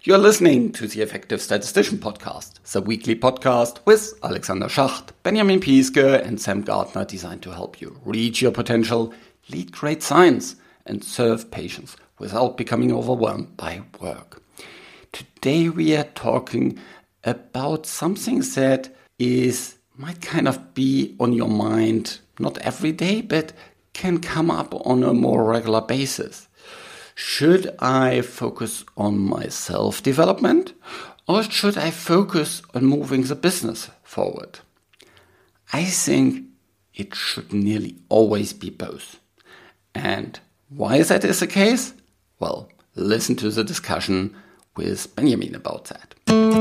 You're listening to the Effective Statistician Podcast, the weekly podcast with Alexander Schacht, Benjamin Piske, and Sam Gardner, designed to help you reach your potential, lead great science, and serve patients without becoming overwhelmed by work. Today we are talking about something that might kind of be on your mind, not every day, but can come up on a more regular basis. Should I focus on my self-development, or should I focus on moving the business forward? I think it should nearly always be both. And why that is the case? Well, listen to the discussion with Benjamin about that.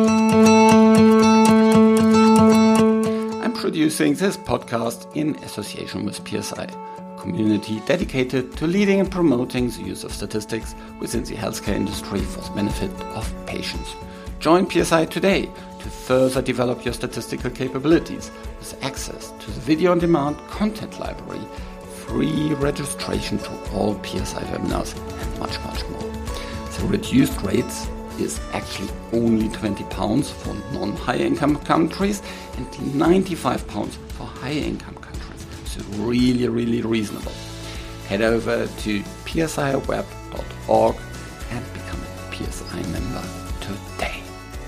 I'm producing this podcast in association with PSI, a community dedicated to leading and promoting the use of statistics within the healthcare industry for the benefit of patients. Join PSI today to further develop your statistical capabilities with access to the video-on-demand content library, free registration to all PSI webinars, and much, much more. The reduced rates is actually only £20 for non-high income countries and £95 for high income countries. So really, really reasonable. Head over to psiweb.org and become a PSI member today.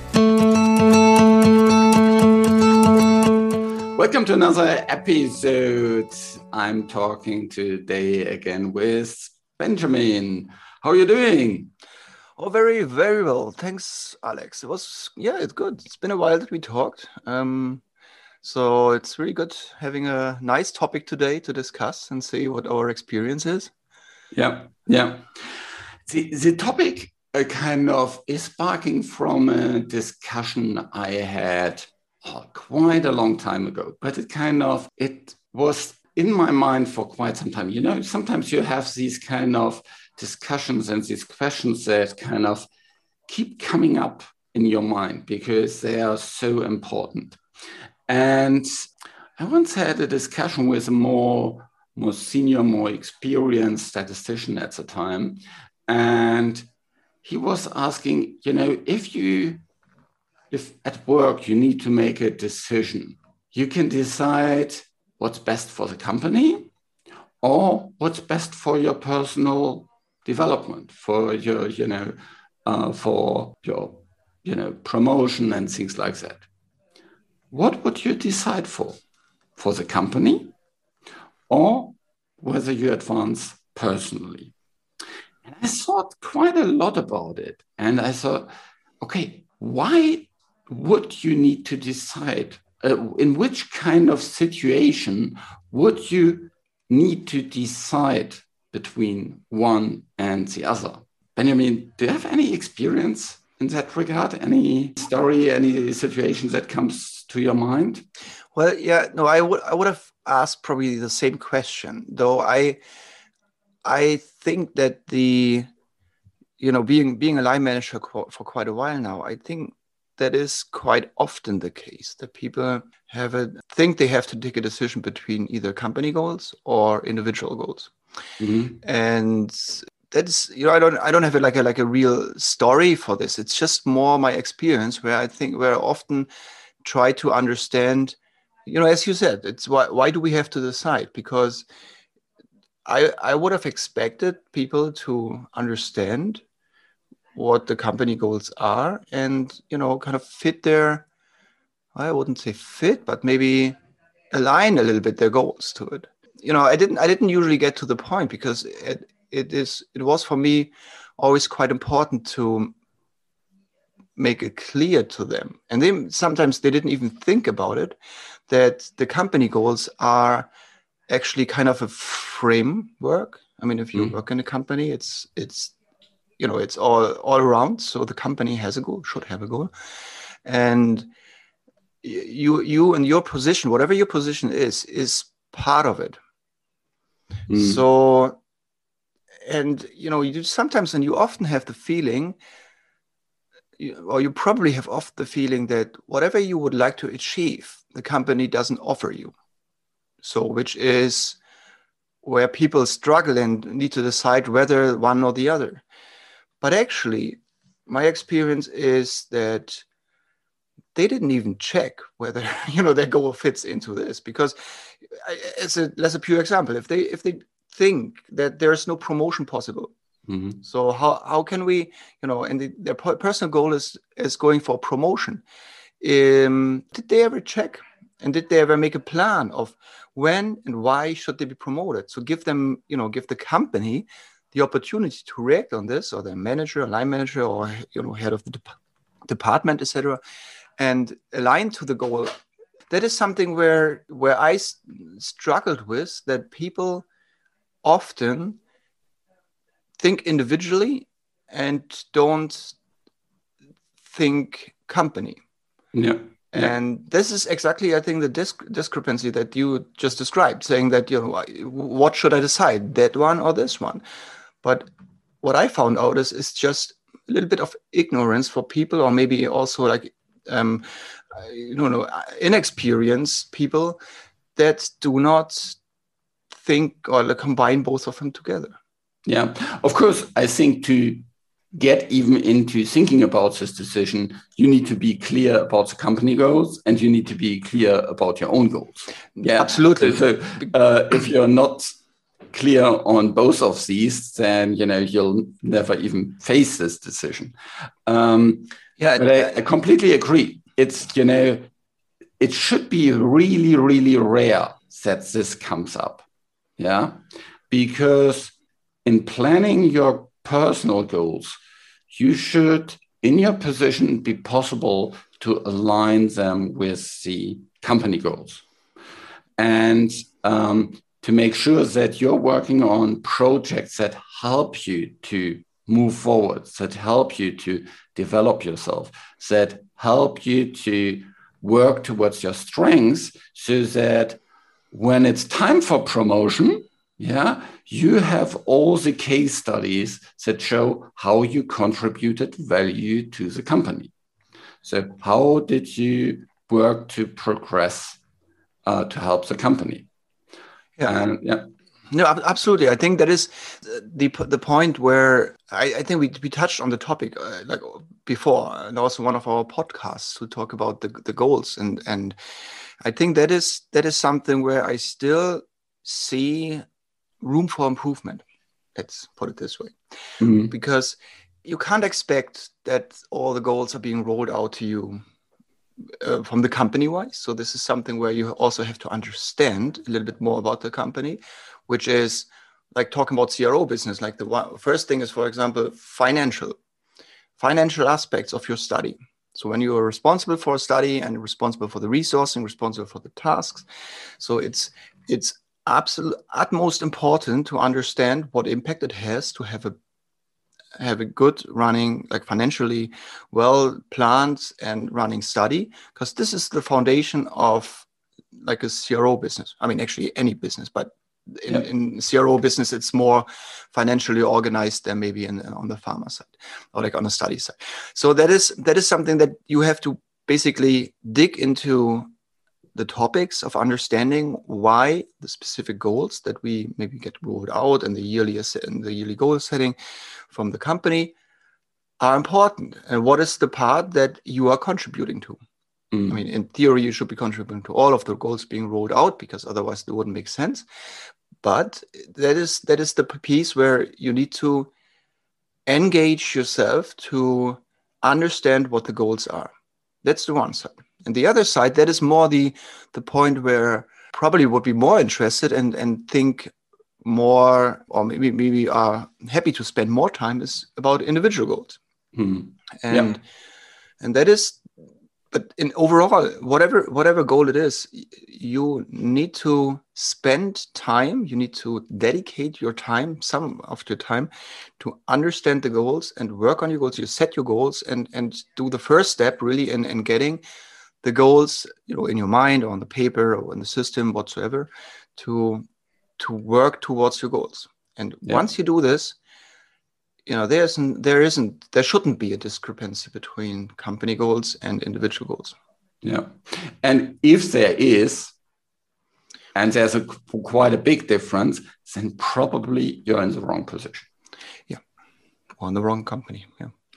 Welcome to another episode. I'm talking today again with Benjamin. How are you doing? Oh, very, very well. Thanks, Alex. It's good. It's been a while that we talked. So it's really good having a nice topic today to discuss and see what our experience is. Yeah. The topic kind of is sparking from a discussion I had quite a long time ago, but it was in my mind for quite some time. You know, sometimes you have these kind of discussions and these questions that kind of keep coming up in your mind because they are so important. And I once had a discussion with a more senior, more experienced statistician at the time. And he was asking, you know, if at work you need to make a decision, you can decide what's best for the company or what's best for your personal development, for your, promotion and things like that. What would you decide for the company or whether you advance personally? And I thought quite a lot about it. And I thought, okay, why would you need to decide? In which kind of situation would you need to decide between one and the other? Benjamin, do you have any experience in that regard? Any story, any situation that comes to your mind? Well, yeah, no, I would have asked probably the same question, though I think that being a line manager for quite a while now, I think that is quite often the case, that people think they have to take a decision between either company goals or individual goals. Mm-hmm. And that's, I don't have like a real story for this. It's just more my experience where I often try to understand, as you said, it's why do we have to decide? Because I would have expected people to understand what the company goals are and, kind of fit I wouldn't say fit, but maybe align a little bit their goals to it. I didn't usually get to the point because it was for me always quite important to make it clear to them. And sometimes they didn't even think about it, that the company goals are actually kind of a framework. I mean, if you work in a company, it's all around. So the company has a goal, should have a goal. And you and your position, whatever your position is part of it. So, and, you sometimes, and you often have the feeling, or you probably have often the feeling that whatever you would like to achieve, the company doesn't offer you. So, which is where people struggle and need to decide whether one or the other. But actually, my experience is that they didn't even check whether their goal fits into this, because as a pure example, if they think that there's no promotion possible, so how can we, and their personal goal is going for promotion. Did they ever check, and did they ever make a plan of when and why should they be promoted? So give the company the opportunity to react on this, or the manager, line manager, or head of the department, etc., and align to the goal. That is something where I struggled with, that people often think individually and don't think company. Yeah. And this is exactly, I think, the discrepancy that you just described, saying that, what should I decide, that one or this one? But what I found out is just a little bit of ignorance for people, or maybe also like, inexperienced people that do not think or combine both of them together. Yeah, of course, I think to get even into thinking about this decision, you need to be clear about the company goals, and you need to be clear about your own goals. Yeah, absolutely. So if you're not clear on both of these, then you'll never even face this decision. But I completely agree. It's it should be really, really rare that this comes up. Yeah, because in planning your personal goals, you should, in your position, be possible to align them with the company goals, and to make sure that you're working on projects that help you to move forward, that help you to develop yourself, that help you to work towards your strengths, so that when it's time for promotion, you have all the case studies that show how you contributed value to the company. So how did you work to progress to help the company? No, absolutely. I think that is the point where I think we touched on the topic like before, and also one of our podcasts to talk about the goals, and I think that is something where I still see room for improvement. Let's put it this way, because you can't expect that all the goals are being rolled out to you from the company wise. So this is something where you also have to understand a little bit more about the company, which is like talking about CRO business. Like the first thing is, for example, financial aspects of your study. So when you are responsible for a study and responsible for the resourcing, responsible for the tasks, so it's utmost important to understand what impact it has to have a good running, like financially well planned and running study, because this is the foundation of like a CRO business. I mean, actually any business, but in CRO business, it's more financially organized than maybe on the pharma side or like on the study side. So that is something that you have to basically dig into the topics of understanding why the specific goals that we maybe get rolled out in the yearly goal setting from the company are important, and what is the part that you are contributing to. I mean, in theory, you should be contributing to all of the goals being rolled out, because otherwise it wouldn't make sense. But that is the piece where you need to engage yourself to understand what the goals are. That's the one side. And the other side, that is more the point where probably would be more interested and think more, or maybe are happy to spend more time, is about individual goals. And that is, but in overall, whatever goal it is, you need to spend time, you need to dedicate your time, some of your time, to understand the goals and work on your goals. You set your goals and do the first step really in getting the goals, in your mind or on the paper or in the system whatsoever, to work towards your goals. And once you do this, there shouldn't be a discrepancy between company goals and individual goals. Yeah. And if there is, and there's quite a big difference, then probably you're in the wrong position. Yeah. Or in the wrong company. Yeah.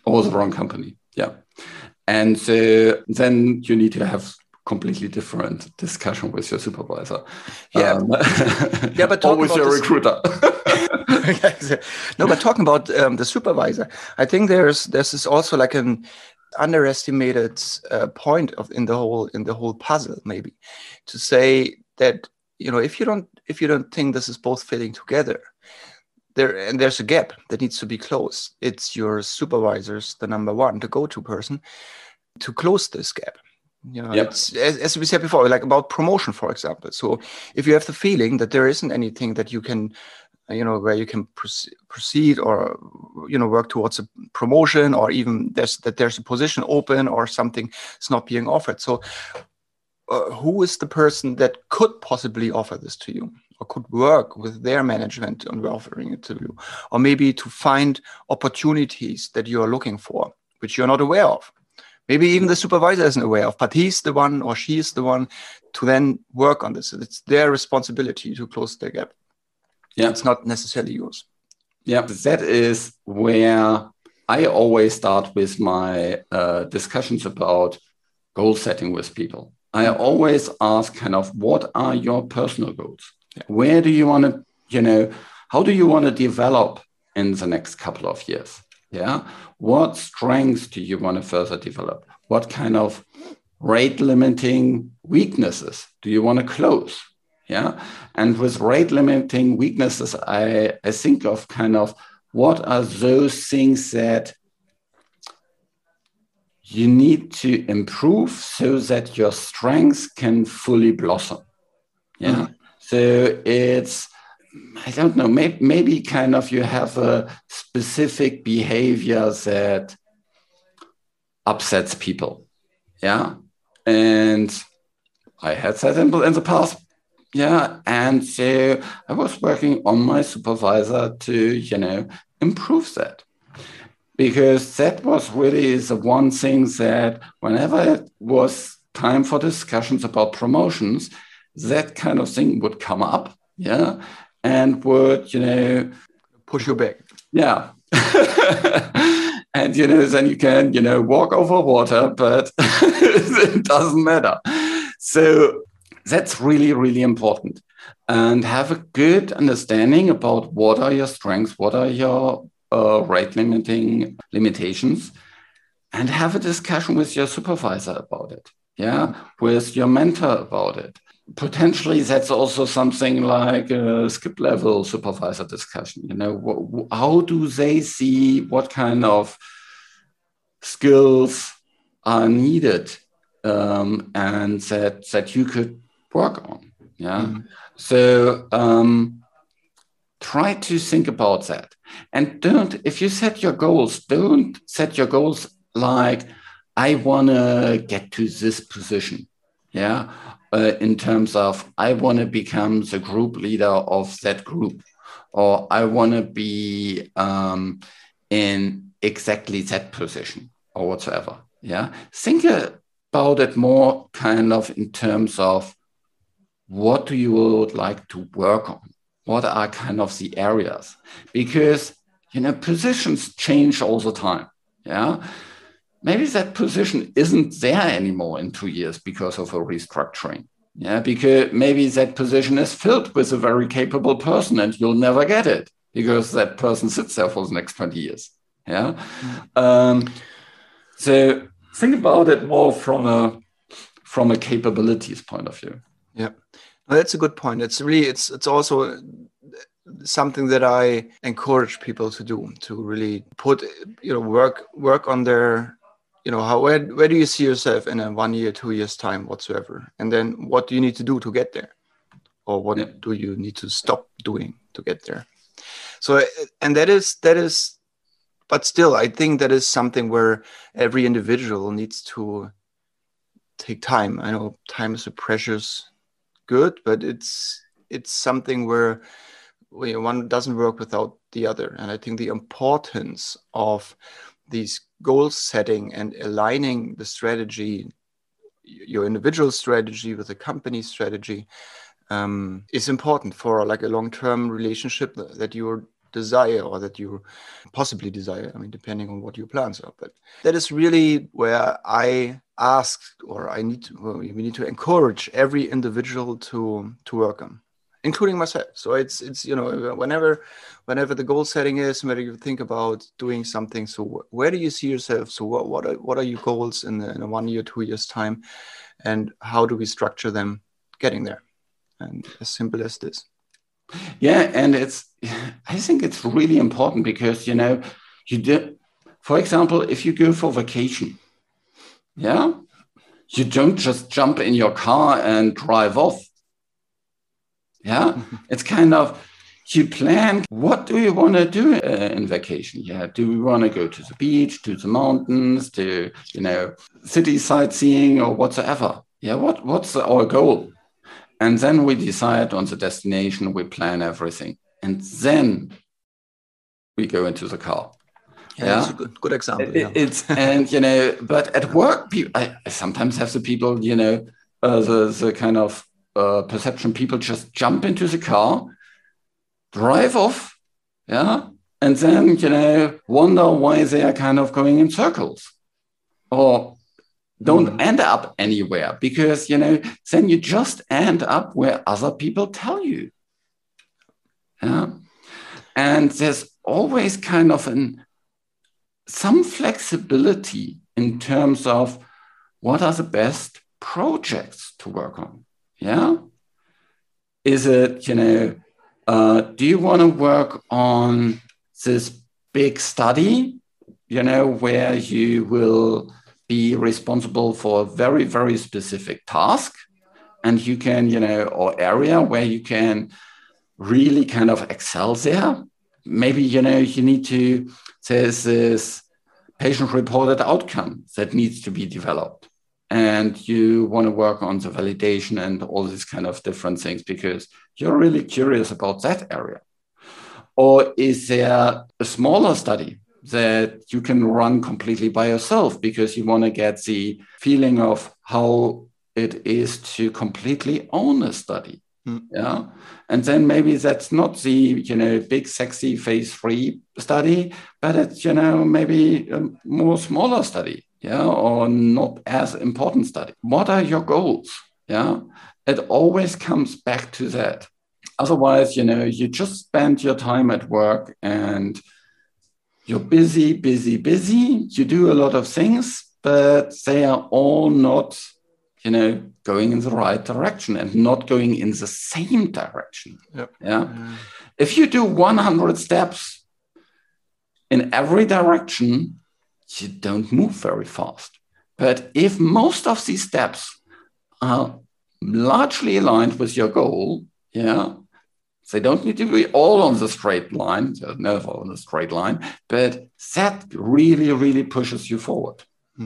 or the wrong company. Yeah. And then you need to have completely different discussion with your supervisor. Yeah. Yeah, but or with your recruiter. No, but talking about the supervisor, I think there's this also like an underestimated point in the whole puzzle, maybe, to say that, you know, if you don't think this is both fitting together, there's a gap that needs to be closed. It's your supervisors, the number one, the go-to person, to close this gap. You know, Yep. It's as we said before, like about promotion, for example. So if you have the feeling that there isn't anything that you can, you know, where you can proceed or, you know, work towards a promotion, or even there's a position open or something is not being offered. So who is the person that could possibly offer this to you, or could work with their management on offering it to you, or maybe to find opportunities that you are looking for, which you're not aware of? Maybe even the supervisor isn't aware of, but he's the one or she is the one to then work on this. It's their responsibility to close the gap. Yeah. It's not necessarily yours. Yeah, that is where I always start with my discussions about goal setting with people. I always ask kind of, what are your personal goals? Yeah. Where do you want to, you know, how do you want to develop in the next couple of years? Yeah. What strengths do you want to further develop? What kind of rate limiting weaknesses do you want to close? Yeah. And with rate limiting weaknesses, I think of kind of, what are those things that you need to improve so that your strengths can fully blossom? Yeah. Mm-hmm. So it's, I don't know, maybe kind of you have a specific behavior that upsets people. Yeah. And I had that in the past. Yeah. And so I was working on my supervisor to, you know, improve that. Because that was really the one thing that whenever it was time for discussions about promotions, that kind of thing would come up. Yeah. And would, you know, push you back. Yeah. And, you know, then you can, you know, walk over water, but it doesn't matter. So that's really, really important. And have a good understanding about what are your strengths, what are your rate limitations, and have a discussion with your supervisor about it. Yeah. With your mentor about it. Potentially, that's also something like a skip level supervisor discussion. You know, how do they see what kind of skills are needed, and that you could work on? Yeah. Mm-hmm. So try to think about that, and if you set your goals, don't set your goals like, I want to get to this position. Yeah. In terms of, I want to become the group leader of that group, or I want to be in exactly that position or whatsoever. Yeah. Think about it more kind of in terms of, what do you would like to work on? What are kind of the areas? Because, you know, positions change all the time. Yeah. Maybe that position isn't there anymore in 2 years because of a restructuring. Yeah, because maybe that position is filled with a very capable person and you'll never get it because that person sits there for the next 20 years. Yeah. So think about it more from a capabilities point of view. Yeah, well, that's a good point. It's really, it's also something that I encourage people to do, to really put, you know, work on their, you know, where do you see yourself in a 1 year, 2 years time whatsoever? And then what do you need to do to get there? Or what do you need to stop doing to get there? So, and that is, but still, I think that is something where every individual needs to take time. I know time is a precious good, but it's something where one doesn't work without the other. And I think the importance of these goal setting and aligning the strategy, your individual strategy with the company strategy, is important for like a long-term relationship that you're desire or that you possibly desire. I mean, depending on what your plans are. But that is really where I ask, or we need to encourage every individual to work on, including myself. So it's whenever the goal setting is, whether you think about doing something, so where do you see yourself? So what are your goals in a 1 year, 2 years time, and how do we structure them getting there? And as simple as this. Yeah, and I think it's really important because for example, if you go for vacation, yeah, you don't just jump in your car and drive off. Yeah, it's kind of, you plan, what do you want to do in vacation? Yeah, do we want to go to the beach, to the mountains, to, city sightseeing or whatsoever? Yeah, what's our goal? And then we decide on the destination, we plan everything. And then we go into the car. Yeah, it's a good example. But at work, I sometimes have the people, the kind of perception, people just jump into the car, drive off, yeah, and then, wonder why they are kind of going in circles or don't end up anywhere, because, then you just end up where other people tell you. Yeah. And there's always kind of some flexibility in terms of what are the best projects to work on. Yeah. Is it, do you want to work on this big study, where you will be responsible for a very, very specific task, and you can, or area where you can really kind of excel there? Maybe, you need to, there's this patient-reported outcome that needs to be developed, and you want to work on the validation and all these kind of different things because you're really curious about that area. Or is there a smaller study that you can run completely by yourself because you want to get the feeling of how it is to completely own a study? Yeah. And then maybe that's not the, big, sexy phase 3 study, but it's, maybe a more smaller study, yeah, or not as important study. What are your goals? Yeah. It always comes back to that. Otherwise, you just spend your time at work and you're busy, busy, busy. You do a lot of things, but they are all not, going in the right direction and not going in the same direction. Yep. Yeah. If you do 100 steps in every direction, you don't move very fast. But if most of these steps are largely aligned with your goal, yeah, they don't need to be all on the straight line. They're never on the straight line, but that really, really pushes you forward.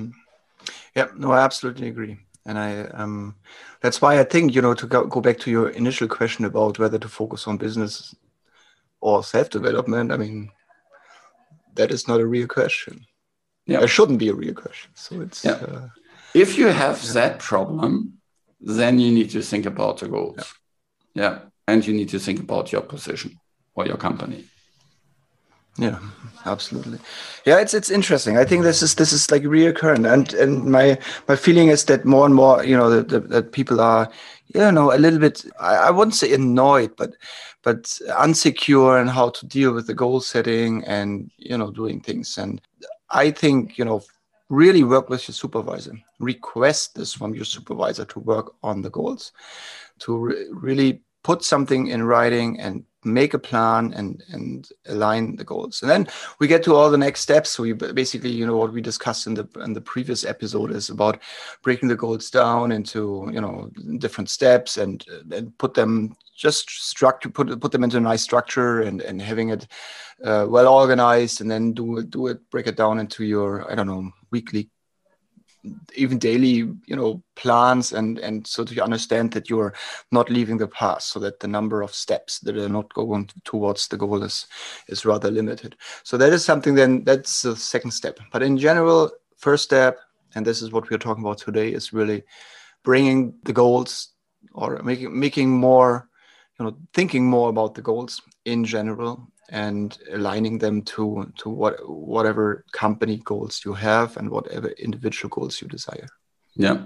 Yeah, no, I absolutely agree. And that's why I think, to go back to your initial question about whether to focus on business or self-development, I mean, that is not a real question. Yeah. It shouldn't be a real question. So it's... Yeah. If you have that problem, then you need to think about the goals. Yeah. And you need to think about your position or your company. Yeah, absolutely. Yeah, it's interesting. I think this is like reoccurring, and my feeling is that more and more, that people are, a little bit, I wouldn't say annoyed, but unsecure in how to deal with the goal setting and doing things. And I think really work with your supervisor. Request this from your supervisor to work on the goals, to really put something in writing and make a plan and align the goals. And then we get to all the next steps. So we basically, what we discussed in the previous episode is about breaking the goals down into, different steps and put them put them into a nice structure and having it well organized, and then break it down into your, weekly, even daily, plans, and so to understand that you're not leaving the path, so that the number of steps that are not going towards the goal is rather limited. So that is something, then that's the second step. But in general, first step, and this is what we're talking about today, is really bringing the goals, or making more, thinking more about the goals in general, and aligning them to whatever company goals you have and whatever individual goals you desire. Yeah.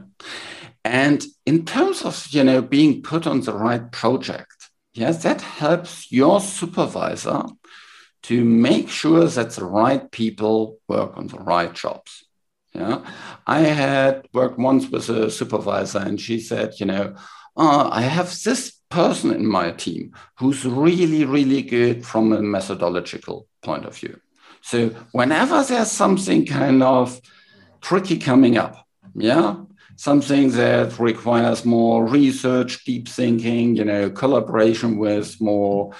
And in terms of, being put on the right project, yes, that helps your supervisor to make sure that the right people work on the right jobs. Yeah. I had worked once with a supervisor and she said, I have this person in my team who's really, really good from a methodological point of view. So whenever there's something kind of tricky coming up, yeah, something that requires more research, deep thinking, collaboration with more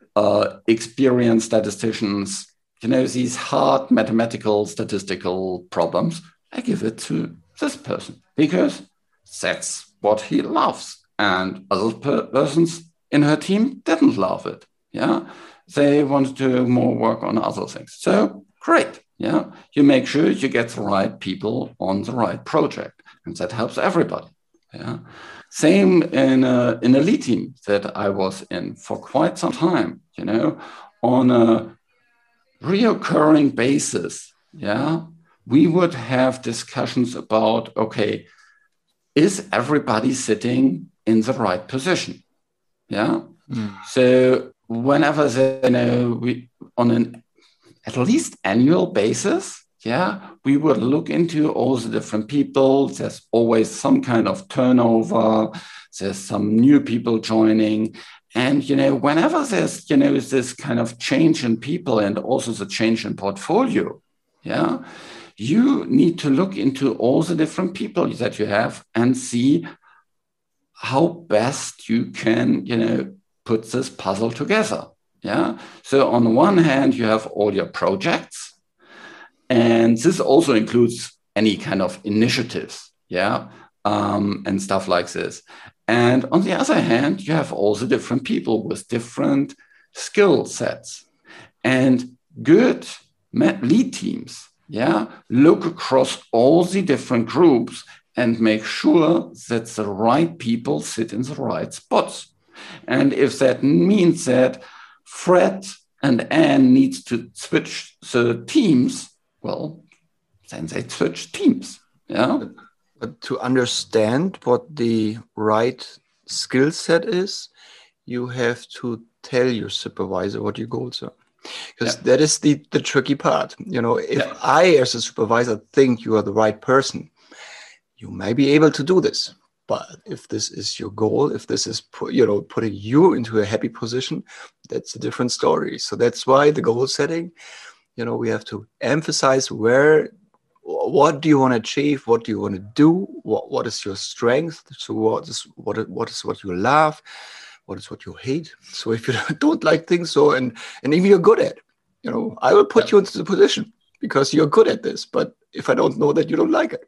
experienced statisticians, these hard mathematical statistical problems, I give it to this person because that's what he loves. And other persons in her team didn't love it. Yeah. They want to do more work on other things. So great. Yeah. You make sure you get the right people on the right project. And that helps everybody. Yeah. Same in a lead team that I was in for quite some time, on a reoccurring basis. Yeah. We would have discussions about, okay, is everybody sitting in the right position? Yeah. So whenever we on an at least annual basis, yeah, we would look into all the different people. There's always some kind of turnover. There's some new people joining. And, whenever there's, this kind of change in people and also the change in portfolio, yeah, you need to look into all the different people that you have and see how best you can, put this puzzle together. Yeah. So on the one hand, you have all your projects, and this also includes any kind of initiatives. Yeah. And stuff like this. And on the other hand, you have all the different people with different skill sets, and good lead teams. Yeah. Look across all the different groups and make sure that the right people sit in the right spots. And if that means that Fred and Anne needs to switch the teams, well, then they switch teams. Yeah. But to understand what the right skill set is, you have to tell your supervisor what your goals are. Because that is the tricky part. If I, as a supervisor, think you are the right person, you may be able to do this. But if this is your goal, if this is putting you into a happy position, that's a different story. So that's why the goal setting, we have to emphasize what do you want to achieve? What do you want to do? What is your strength? So what is what you love? What is what you hate? So if you don't like things, and if you're good at, I will put you into the position because you're good at this. But if I don't know that you don't like it.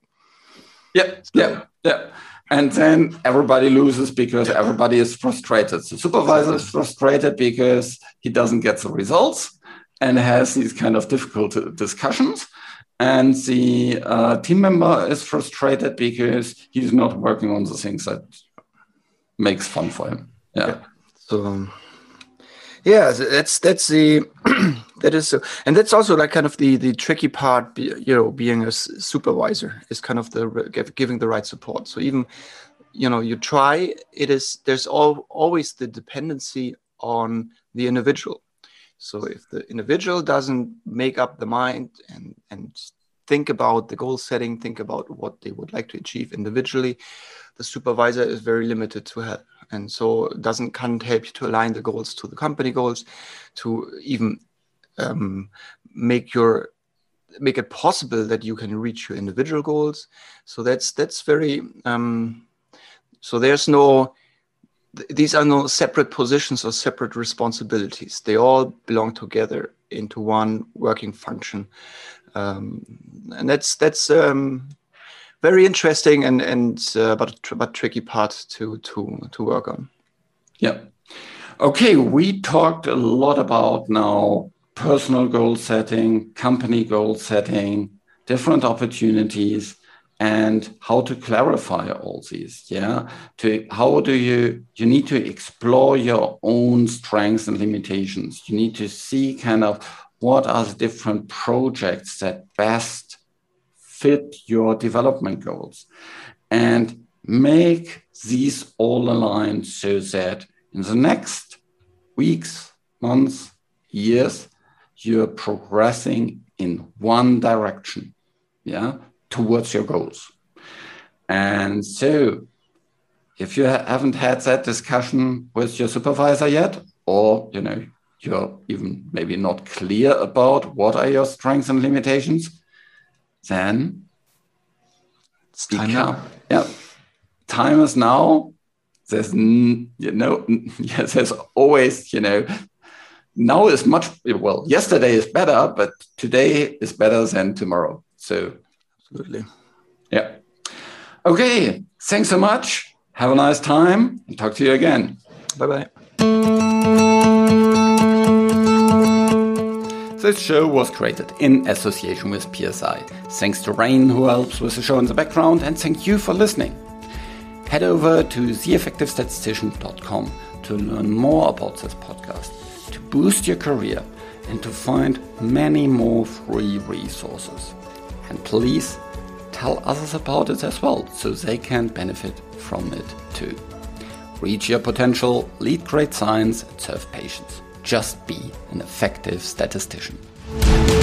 Yeah. And then everybody loses because everybody is frustrated. The supervisor is frustrated because he doesn't get the results and has these kind of difficult discussions. And the team member is frustrated because he's not working on the things that makes fun for him. Yeah. So, that's the that is so, and that's also like kind of the tricky part. Being a supervisor is kind of giving the right support. So even you try. There's always the dependency on the individual. So if the individual doesn't make up the mind and think about the goal setting, think about what they would like to achieve individually, the supervisor is very limited to help. And so can't help you to align the goals to the company goals, to even make it possible that you can reach your individual goals. So that's very, so these are no separate positions or separate responsibilities. They all belong together into one working function. And that's very interesting but tricky part to work on. Yeah. Okay, we talked a lot about now personal goal setting, company goal setting, different opportunities, and how to clarify all these. Yeah, how do you need to explore your own strengths and limitations. You need to see kind of what are the different projects that best fit your development goals, and make these all aligned so that in the next weeks, months, years, you're progressing in one direction, towards your goals. And so if you haven't had that discussion with your supervisor yet, or, you're even maybe not clear about what are your strengths and limitations, then it's time now. Yeah, time is now. There's, there's always, now is much, yesterday is better, but today is better than tomorrow. So, absolutely. Yeah. Okay. Thanks so much. Have a nice time and talk to you again. Bye-bye. This show was created in association with PSI. Thanks to Rain, who helps with the show in the background, and thank you for listening. Head over to theeffectivestatistician.com to learn more about this podcast, to boost your career, and to find many more free resources. And please tell others about it as well, so they can benefit from it too. Reach your potential, lead great science, and serve patients. Just be an effective statistician.